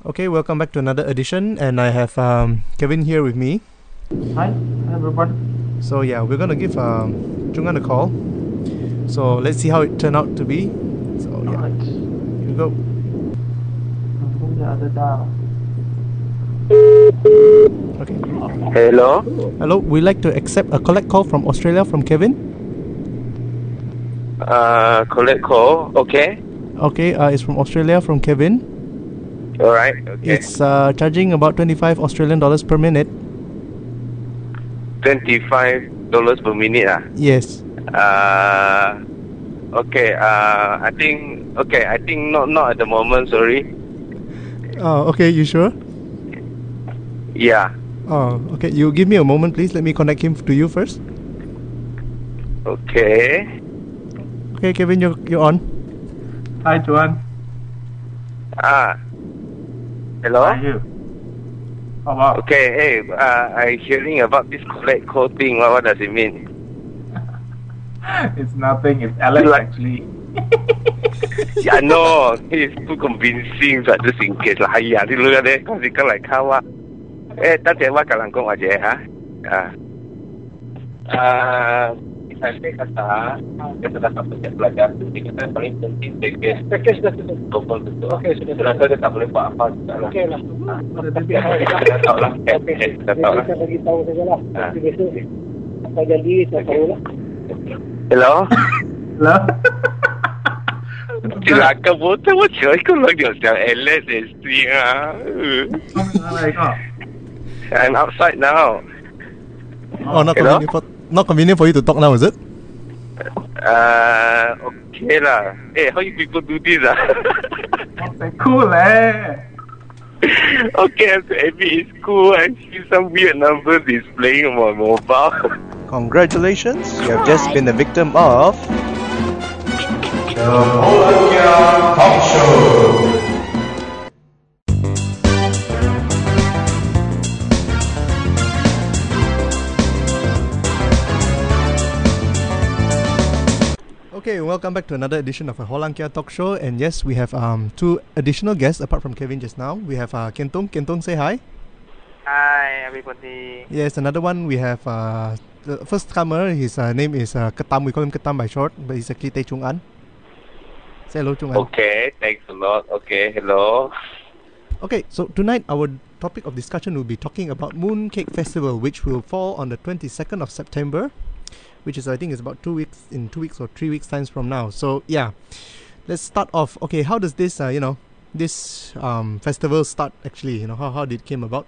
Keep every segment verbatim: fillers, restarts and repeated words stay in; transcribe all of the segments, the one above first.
Okay, welcome back to another edition, and I have um, Kevin here with me. Hi, everybody. So yeah, we're gonna give um, Jungan a call. So let's see how it turned out to be. So yeah, Alright. here we go. Punya ada dah. Okay. Hello. Hello, we'd like to accept a collect call from Australia from Kevin. Uh, collect call. Okay. Okay, uh, it's from Australia from Kevin. All right. Okay. It's uh, charging about twenty-five Australian dollars per minute. Twenty-five dollars per minute. Ah. Yes. Uh. Okay. Uh. I think. Okay. I think not. Not at the moment. Sorry. Oh, okay. You sure? Yeah. Oh, okay. You give me a moment, please. Let me connect him to you first. Okay. Okay, Kevin, you're you're on. Hi, Juan. Ah. Hello. How are you? How about? Okay. Hey. Uh. I hearing about this collect call thing. What, what does it mean? It's nothing. It's Alex Like- actually. I know. It's too convincing. But just in case lah. Hai,你錄下啲公司跟嚟溝啊。誒，得謝我甲人講或者嚇。啊。Ah, saya kata kita dah dapat belajar, jadi kita paling penting package. Package dah sudah double betul. Okey, sudah terasa dia tak boleh buat apa. Okey lah. Tapi kita tahu lah. Kita tahu lah. Kita bagi tahu saja lah. Ah. Nanti besok apa jadi saya tahu lah. Hello. Hello. Silakan bota, 我只一個兩條上 Alex S D 啊。 I'm outside now. Oh, not Hello? convenient for not convenient for you to talk now, is it? Uh, okay lah. Hey, how you people do this ah? That's cool eh. Okay, so admit it's cool. I see some weird numbers displaying on my mobile. Congratulations, you have just been the victim of Okay, welcome back to another edition of a Holankia Talk Show. And yes, we have um two additional guests apart from Kevin just now. We have uh, Kentong. Kentong, say hi. Hi everybody. Yes, another one we have uh, the first comer. His uh, name is uh, Ketam. We call him Ketam by short, but he's actually Teh Chung An. Say hello, Chung An. Okay, thanks a lot. Okay, hello. Okay, so tonight our topic of discussion will be talking about Mooncake Festival, which will fall on the twenty-second of September, which is I think is about two weeks in two weeks or three weeks times from now. So yeah, let's start off. Okay, how does this uh, you know this um, festival start actually? You know how how did it came about?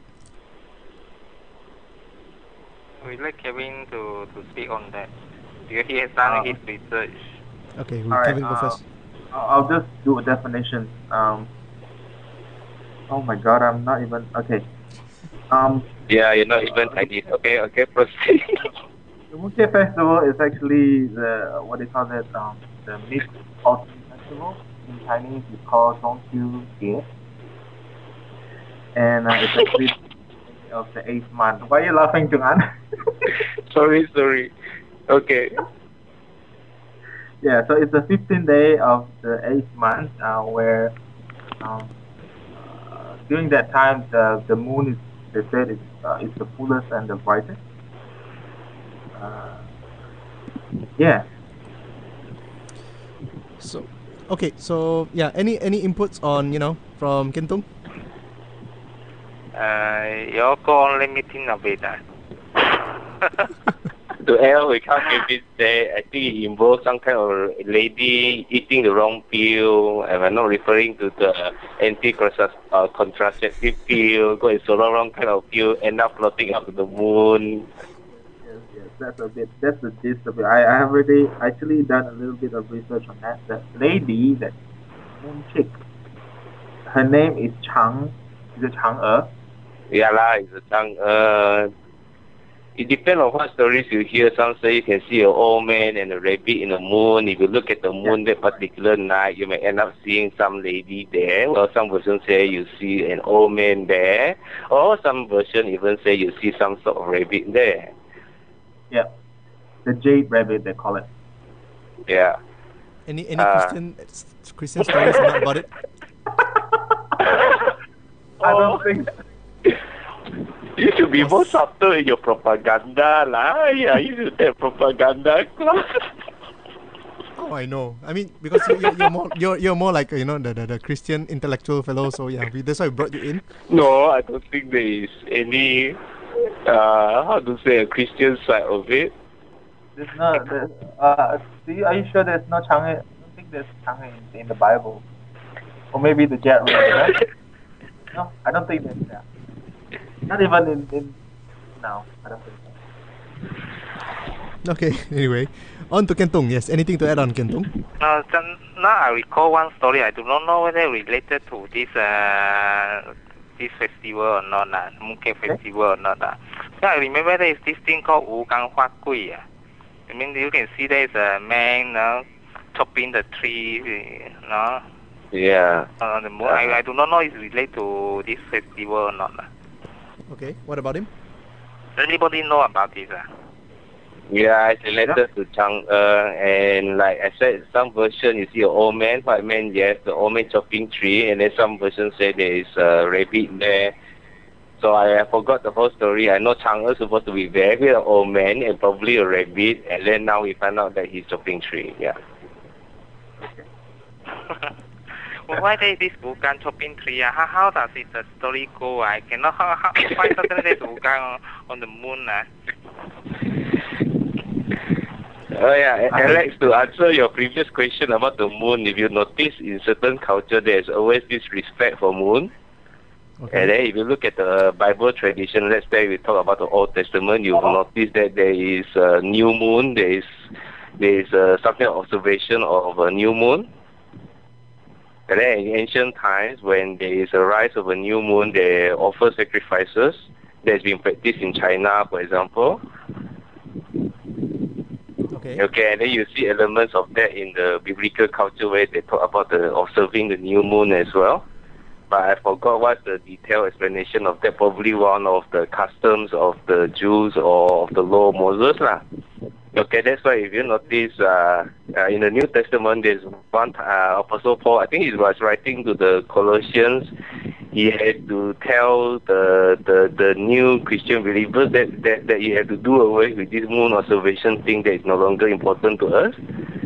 We'd like Kevin to, to speak on that because he has done Uh, his research. Okay, will Alright, Kevin go uh, first? I'll I'll just do a definition. Um. Oh my God, I'm not even okay. Um, Yeah, you're not even like this. Okay, okay, proceed. the Mooncake Festival is actually the what they call it um the Mid Autumn Festival. In Chinese, it's called Zhongqiu Jie, and uh, it's actually of the eighth month. Why are you laughing, Jungan? sorry, sorry. Okay. Yeah, so it's the fifteenth day of the eighth month, uh, where um, uh, during that time the the moon is they said it's uh, it's the fullest and the brightest. Uh, yeah. So okay, so yeah, any any inputs on you know from Kentong? Uh, you go on limiting of it. ah. To L, we can't give this day. I think it involves some kind of lady eating the wrong pill. And I'm not referring to the anti-contraceptive pill. Go and swallow wrong kind of pill, end up floating up to the moon. Yes, yes, that's a bit. That's the gist of it. I, I have already actually done a little bit of research on that. That lady, that moon chick, her name is Chang. Is it Chang Er? Yeah lah, it's a tongue. Uh, it depends on what stories you hear. Some say you can see an old man and a rabbit in the moon. If you look at the moon that particular night, you may end up seeing some lady there. Or some version say you see an old man there. Or some version even say you see some sort of rabbit there. Yeah, the jade rabbit they call it. Yeah. Any any Uh, Christian Christian stories about it? don't think. You should be more subtle in your propaganda, lah. Yeah, you should take propaganda class. Oh, I know. I mean, because you, you're, you're more you're, you're more like, you know, the, the, the Christian intellectual fellow. So yeah, we, that's why we brought you in. No, I don't think there is any, uh, how to say, a Christian side of it. There's no. There's, uh, do you, are you sure there's no Chang'e? I don't think there's Chang'e in, in the Bible, or maybe the Jet Road, right? No, I don't think there's that. Not even in, in no, I don't think so. Okay. Anyway, on to Kentong. Yes. Anything to add on, Kentong? Now, then- now I recall one story. I do not know whether related to this uh, this festival or not, uh, Mooncake Festival or not. Uh. Yeah, I remember there is this thing called Wu Gang Hua Gui. Uh. I mean, you can see there is a man uh, chopping the tree, uh, no, Yeah. on the moon. I, I do not know if it's related to this festival or not. Uh. Okay. What about him? Anybody know about this? Uh? Yeah, it's related to Chang'e, and like I said, some version you see an old man, white man, yes, the old man chopping tree, and then some version say there is a rabbit there. So I, I forgot the whole story. I know Chang'e is supposed to be there with an old man and probably a rabbit, and then now we find out that he's chopping tree. Yeah. Well, why there is this Wugan chopping tree? Uh? How, how does it, the story go? I cannot how, how, why suddenly there's Wugan on, on the moon? Uh? Oh yeah, Alex, to answer your previous question about the moon, if you notice in certain culture, there's always this respect for moon. Okay. And then if you look at the Bible tradition, let's say we talk about the Old Testament, you will notice that there is a new moon, there is there is uh, something observation of a new moon. And then in ancient times, when there is a rise of a new moon, they offer sacrifices. That's been practiced in China, for example. Okay. Okay, and then you see elements of that in the biblical culture where they talk about the observing the new moon as well. But I forgot what's the detailed explanation of that. Probably one of the customs of the Jews or of the law of Moses lah. Okay, that's why if you notice uh, uh, in the New Testament, there's one uh, Apostle Paul, I think he was writing to the Colossians. He had to tell the the, the new Christian believers that, that, that you have to do away with this moon observation thing that is no longer important to us.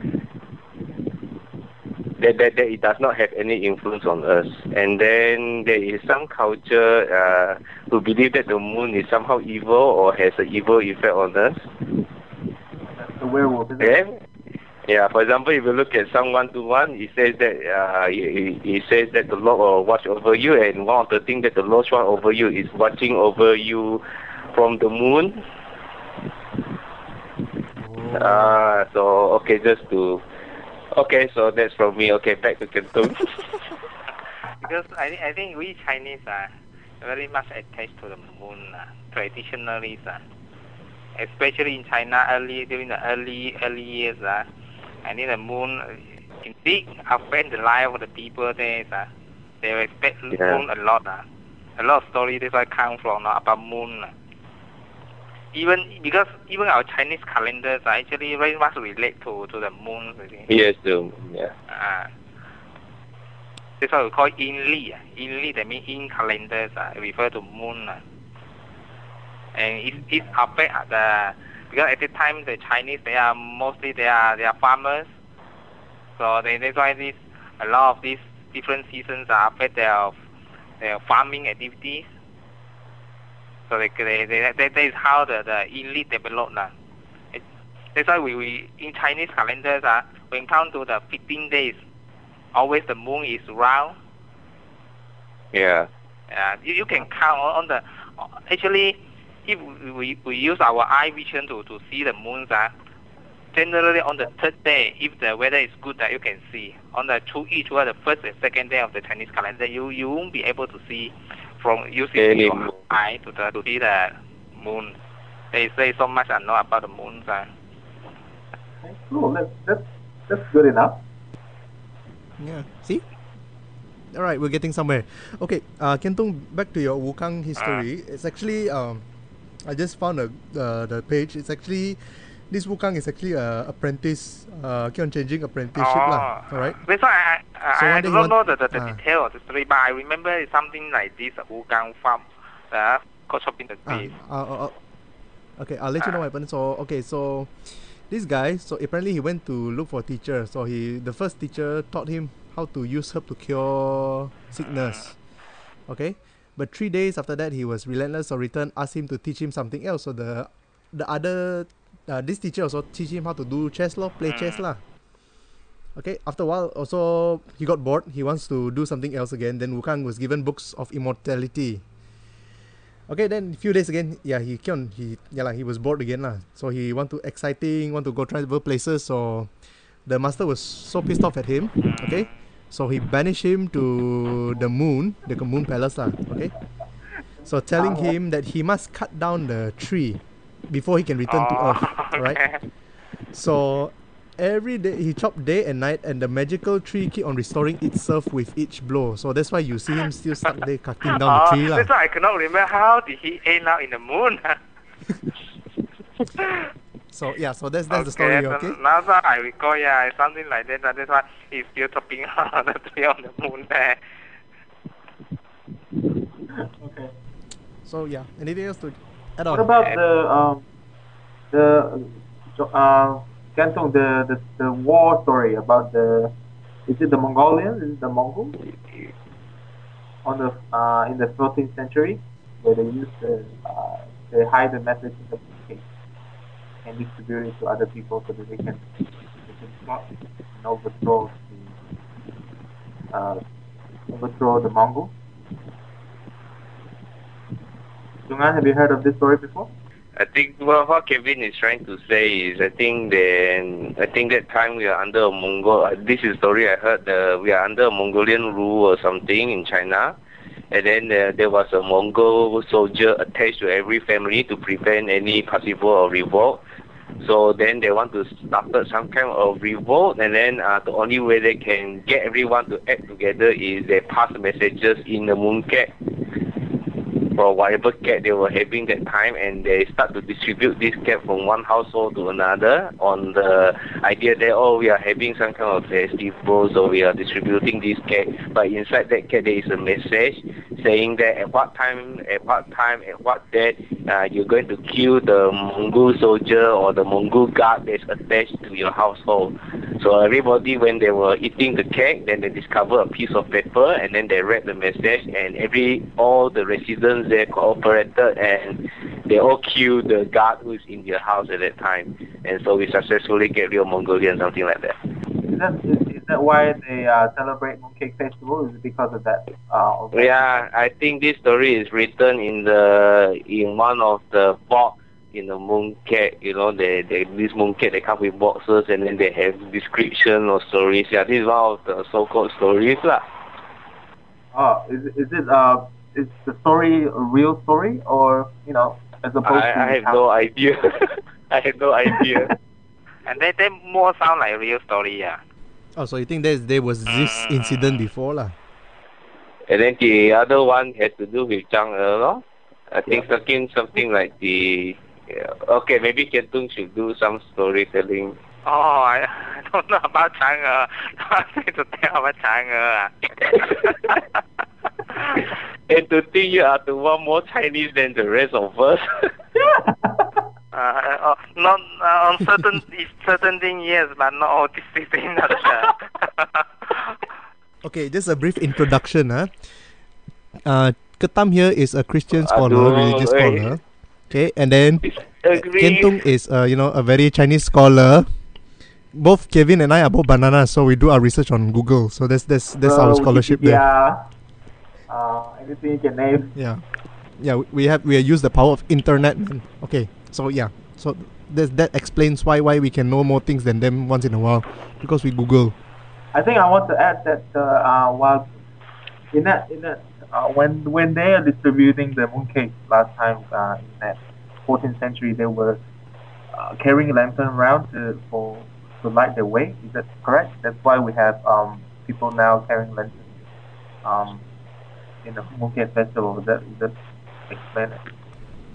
That, that, that it does not have any influence on us. And then there is some culture uh, who believe that the moon is somehow evil or has an evil effect on us. The werewolf, isn't Yeah. it? Yeah, for example, if you look at Psalm one to one, it says that uh, it, it says that the Lord will watch over you, and one of the things that the Lord watch over you is watching over you from the moon. Oh. Uh, so, okay, just to... Okay, so that's from me. Okay, back to Kentong. Because I, I think we Chinese are very much attached to the moon, uh, traditionally. Uh, especially in China, early during the early early years. Uh, I think the moon uh, indeed affect the life of the people there. Uh, they respect the Yeah. moon a lot. Uh. A lot of stories that's why come from uh, about moon. Uh. Even because even our Chinese calendars are actually very much relate to, to the moon. Really. Yes, um, yeah. Uh, that's what we call Yin Li. Yin Li, that means Yin calendars, uh, refer to moon. Uh. And it, it affect the, because at the time the Chinese, they are mostly, they are, they are farmers. So they, that's why this, a lot of these different seasons are affect their, their farming activities. So they, they, they, that is how the, the Yin Li developed. Uh. It, that's why we, we, in Chinese calendars, uh, when come to the fifteen days, always the moon is round. Yeah. Uh, you, you can count on, on the, actually, if we, we use our eye vision to, to see the moons, uh, generally on the third day, if the weather is good, that uh, you can see. On the two each, well, the first and second day of the Chinese calendar, you, you won't be able to see from using Any your moon. eye to, the, to see the moon. They say so much I know about the moons. Uh. Okay, cool. That's, that's, that's good enough. Yeah. See? All right, we're getting somewhere. Okay, uh, Kentong, back to your Wukang history. It's actually um, I just found a, uh, the page. It's actually this Wukang is actually a apprentice, uh, keep on changing apprenticeship lah. Oh, Alright. that's why I, So I, one I day do he not know want- the, the, the ah. detail of the story, but I remember it's something like this, uh, Wugang farm, uh, got shop in the Ah, beef. uh, uh, uh, okay, I'll let you know Ah. what happened. So okay, so this guy, so apparently he went to look for a teacher. So he, the first teacher taught him how to use herb to cure sickness. Okay, but three days after that, he was relentless. So returned, asked him to teach him something else. So the the other uh, this teacher also teach him how to do chess lor, play chess Mm. lah. Okay, after a while, also he got bored. He wants to do something else again. Then Wukang was given books of immortality. Okay, then a few days again, yeah, he kept on, he, yeah, like, he was bored again lah. So he want to exciting, want to go travel places. So the master was so pissed off at him. Okay, so he banished him to the moon, the moon palace lah. Okay, so telling him that he must cut down the tree before he can return to Oh, Earth. Alright. okay. So every day he chopped day and night, and the magical tree keep on restoring itself with each blow. So that's why you see him still stuck there cutting down the Oh, tree lah. that's why I cannot remember how did he end up in the moon. So yeah, so that's that's the story. so Okay. Now that I recall, yeah, it's something like that. That's why he's still chopping on the tree on the moon there. Okay. So yeah, anything else to add on? What about the um the uh Gantong, the, the the war story about the is it the Mongolians? Is it the Mongols on the uh in the fourteenth century where they used the uh, they hide the message in the cake and distribute it to other people so that they can they can plot and overthrow the uh overthrow the Mongols. Jungan, have you heard of this story before? I think well, what Kevin is trying to say is, I think then I think that time we are under a Mongol. Uh, this is story I heard. Uh, we are under a Mongolian rule or something in China, and then uh, there was a Mongol soldier attached to every family to prevent any possible of revolt. So then they want to start some kind of revolt, and then uh, the only way they can get everyone to act together is they pass messages in the mooncake for whatever cat they were having that time, and they start to distribute this cat from one household to another on the idea that, oh, we are having some kind of festival, so we are distributing this cat. But inside that cat there is a message saying that at what time, at what time, at what date, uh, you're going to kill the Mongol soldier or the Mongol guard that's attached to your household. So everybody, when they were eating the cake, then they discover a piece of paper, and then they read the message, and every all the residents they cooperated, and they all killed the guard who is in their house at that time. And so we successfully get rid of Mongolia, something like that. Is that is, is that why they uh, celebrate Mooncake Festival? Is it because of that? Uh, of that? Yeah, I think this story is written in the in one of the box in the mooncake. You know, they, they this mooncake they come with boxes, and then they have description or stories. Yeah, this is one of the so-called stories lah. Oh, is is it uh is the story a real story, or you know, as opposed to I, I have no idea. I have no idea. And they, they more sound like a real story, yeah. Oh, so you think there's there was this incident before lah? And then the other one has to do with Zhang E, no? I think something something like the. Yeah. Okay, maybe Kentung should do some storytelling. Oh, I, I don't know about Chang'e. Nothing to tell about Chang'e. And to think you are the one more Chinese than the rest of us. Uh, uh, not uh, on certain certain thing, yes, but not all these things. Okay, just a brief introduction. Huh? Uh, Ketam here is a Christian scholar, Aduh, religious eh. scholar. Okay, and then Agree. Kentung is uh, you know, a very Chinese scholar. Both Kevin and I are both bananas, so we do our research on Google. So that's that's that's our scholarship there. Yeah. Uh, anything you can name. Yeah, yeah. we- We have we use the power of internet. Man. Okay, so yeah, so that that explains why why we can know more things than them once in a while, because we Google. I think I want to add that uh, uh while in that in that uh, when when they are distributing the mooncake last time uh, in that fourteenth century, they were uh, carrying a lantern around to, for to light their way. Is that correct? That's why we have um people now carrying lanterns um in the mooncake festival. Is that is that explain it?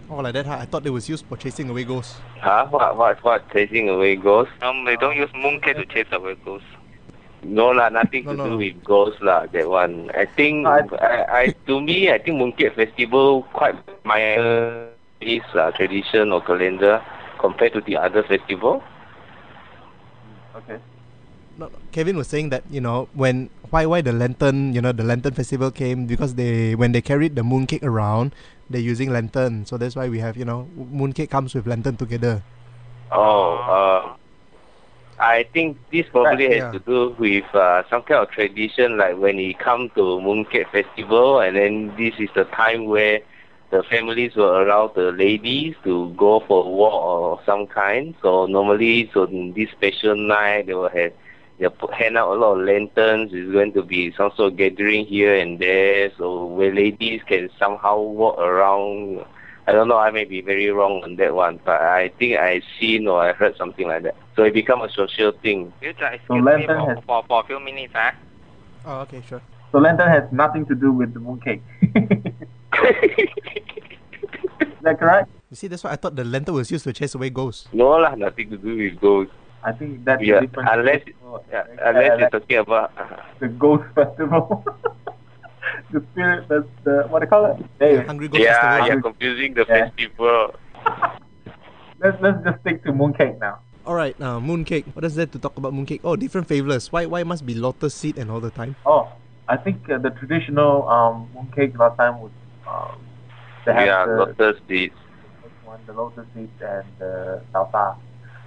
Oh, like that, huh? I thought it was used for chasing away ghosts. Huh? What, what, what? Chasing away ghosts? Um, they don't use mooncake to chase away ghosts. No lah, nothing No, to no, do no. with ghosts lah, that one. I think, No, I- I, I, to me, I think Mooncake Festival quite my is uh, tradition or calendar compared to the other festival. Okay. No, no, Kevin was saying that, you know, when why why the lantern, you know, the lantern festival came because they when they carried the mooncake around, they're using lantern. So that's why we have, you know, mooncake comes with lantern together. Oh, uh, I think this probably Right, has yeah. to do with uh, some kind of tradition, like when it come to Mooncake Festival, and then this is the time where the families will allow the ladies to go for a walk or some kind. So normally, so in this special night, they will have they put, hand out a lot of lanterns. It's going to be some sort of gathering here and there, so where ladies can somehow walk around. I don't know, I may be very wrong on that one, but I think I seen or I heard something like that. So it become a social thing. You just So excuse me lantern for, has- for, for a few minutes, huh? Oh, okay, sure. So lantern has nothing to do with the mooncake. Is that correct? You see, that's why I thought the lantern was used to chase away ghosts. No lah, nothing to do with ghosts. I think that's Yeah, a different. unless Oh, yeah, okay, unless I you're like talking about uh, the ghost festival. The spirit, the, the what do you call it? Hey, Hungry Ghost yeah, Festival. you're confusing the Yeah. festival. let's let's just stick to mooncake now. Alright, now mooncake. What is there to talk about mooncake? Oh, different flavors. Why why must be lotus seed and all the time? Oh, I think uh, the traditional um, mooncake last time was um, they have Yeah, the lotus seeds. one, the lotus seed and the salsa.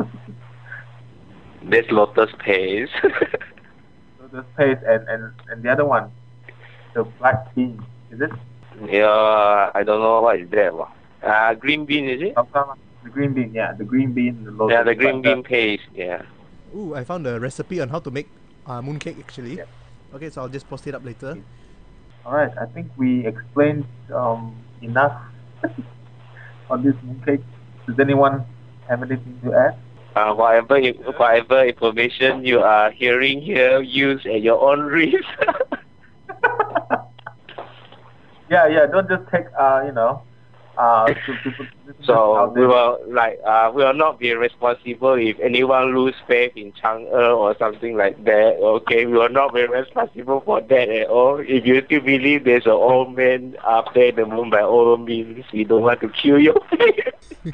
There's lotus paste. Lotus paste and, and and the other one, the black bean. Is it Yeah, I don't know what is that. What? Uh, green bean, is it? salsa? The green bean, yeah, the green bean. The lotus. Yeah, the green but, uh, bean paste, yeah. Ooh, I found a recipe on how to make uh, mooncake actually. Yeah. Okay, so I'll just post it up later. All right, I think we explained um, enough on this mooncake. Does anyone have anything to add? Uh, whatever, i- whatever information you are hearing here, use at your own risk. Yeah, yeah. Don't just take uh, you know, uh, to, to, to, to So out we there. will like uh, we will not be responsible if anyone lose faith in Chang'e or something like that. Okay, we will not be responsible for that at all. If you still believe there's an old man up there in the moon, by all means, we don't want to kill your faith.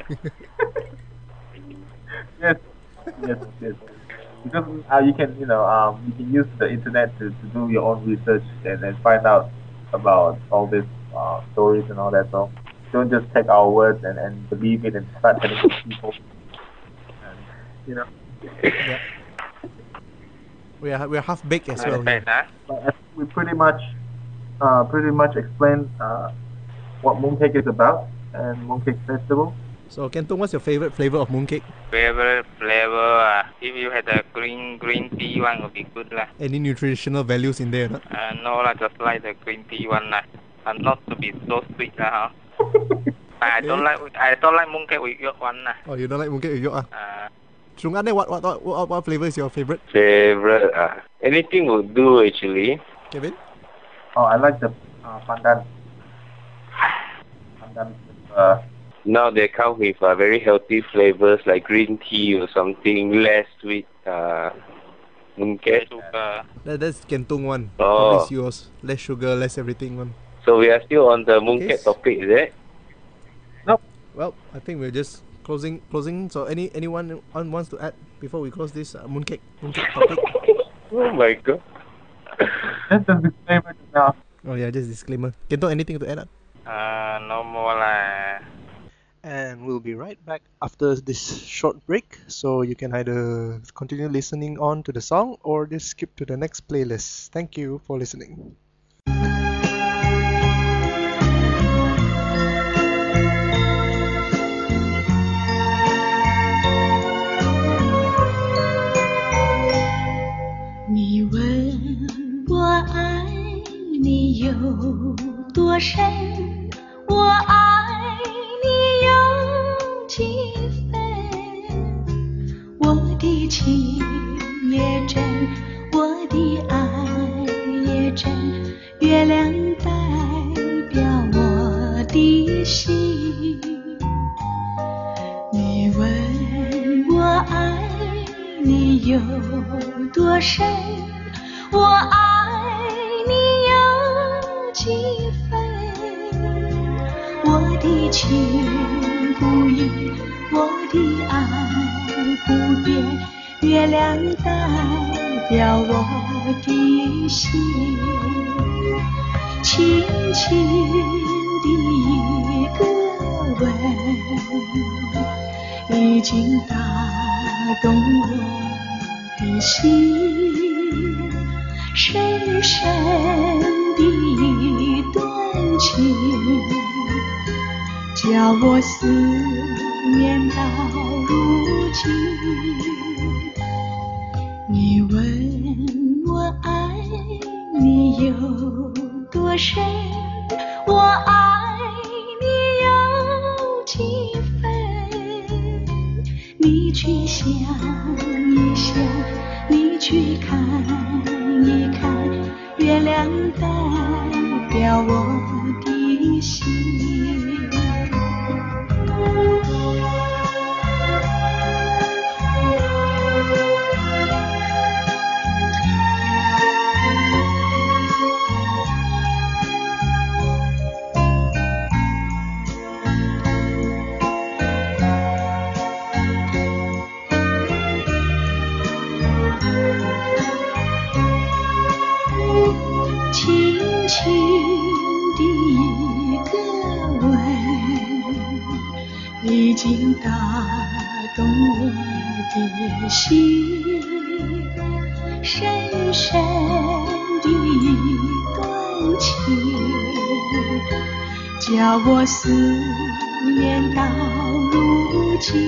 Yes, yes, yes. Because uh, you can, you know, um, you can use the internet to, to do your own research and then find out about all these uh, stories and all that. So don't just take our words and, and believe it and start telling people. And, you know, Yeah. We are we are half baked as well. Understand, here. huh? but I think we pretty much, uh, pretty much explained uh, what mooncake is about and mooncake festival. So Kentong, what's your favorite flavor of mooncake? Favorite flavor, uh, if you had a green green tea one would be good lah. Any nutritional values in there or not? Uh, no lah, just like the green tea one lah. And not to be so sweet lah, huh? But I don't like I don't like mooncake with yolk one lah. Oh, you don't like mooncake with yolk ah? Uh, Shungan, what, what what what what flavor is your favorite? Favorite, uh, anything will do actually. Kevin? Oh, I like the uh, pandan. Pandan. Uh, Now they come with uh, very healthy flavors like green tea or something, less sweet. Uh, mooncake. sugar. That, that's Kentong one. Oh. Probably yours. Less sugar, less everything one. So we are still on the mooncake Yes. topic, is it? Well, I think we're just closing closing. So any anyone on wants to add before we close this uh, mooncake mooncake topic? Oh my god. just a disclaimer now. Oh yeah, just disclaimer. Kentong, anything to add up? Uh, no more lah. And we'll be right back after this short break, so you can either continue listening on to the song or just skip to the next playlist. Thank you for listening. 你问我爱你有多深，我爱你有几分？我的情也真，我的爱也真，月亮代表我的心。 有多深，我爱你有几分。我的情不移，我的爱不变，月亮代表我的心，轻轻的一个吻，已经打动我的心，深深的一段情，叫我思念到如今。你问我爱你有多深，我爱你有几分。你去想一想，你去看一看，月亮代表我的心。轻轻的一个吻，已经打动我的心，深深的一段情，叫我思念到如今。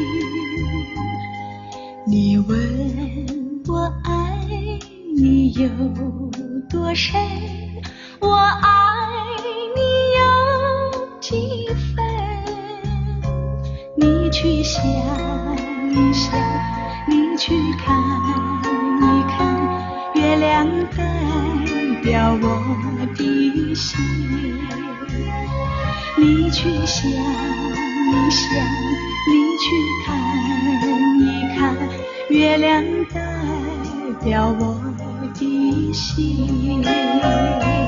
你问我爱你有多深，我爱你有几分。你去想一想，你去看一看，月亮代表我的心。你去想一想，你去看一看，月亮代表我的心。